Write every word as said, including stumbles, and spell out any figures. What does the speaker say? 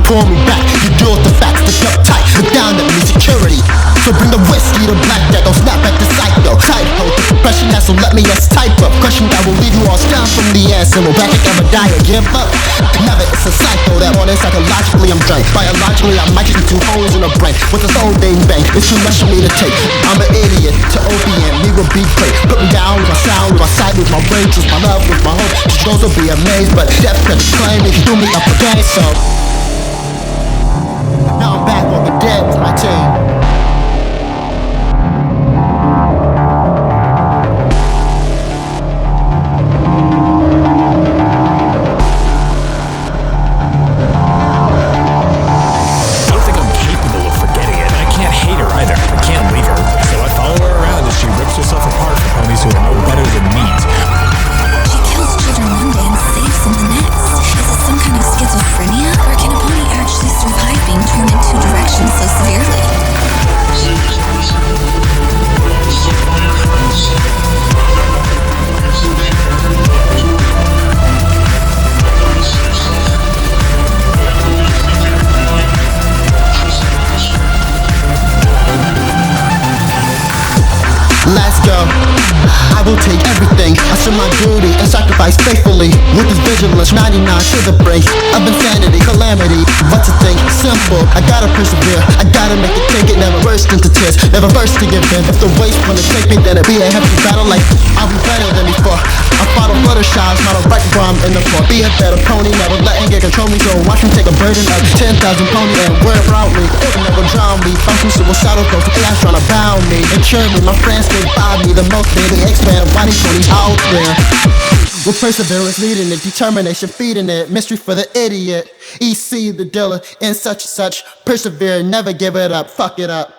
pull me back. You deal with the facts, stick up tight, look down at me, security. So bring the whiskey to black that don't snap at the psycho. Tight hold the compression that so let me as type up. Crushing that will leave you all down from the ass and will back it ever die or give up. Never, it's a cycle that morning psychologically I'm drained. Biologically I might just two holes in the brain with this whole thing bang. It's too much for me to take. I'm an idiot to opium, me will be great. Put me down with my sound, with my sight, with my brain, choose my love, with my hope. Just those will be amazed, but death can claim it, do me up again. So now I'm back on the dead with my team. Let's go. I will take everything. I serve my duty and sacrifice faithfully. With this vigilance, ninety-nine to the brink of insanity, calamity. What to think? Simple. I gotta persevere. I gotta make it take it. Never burst into tears. Never first to give in. If the waste wanna take me, then it'll be a hefty battle. Like I'll be better than before. I fought a Fluttershy's, not a right bomb in the floor. Be a better pony, never letting it control me. So watch me take a burden of ten thousand pony and wear it proudly. It will never drown me. Function suicidal, close to chaos trying to bound me and cure me. My friends stay by me the most, baby. Expand body pony out there. With perseverance leading it, determination feeding it. Mystery for the idiot. E C the dealer and such and such. Persevere, never give it up. Fuck it up.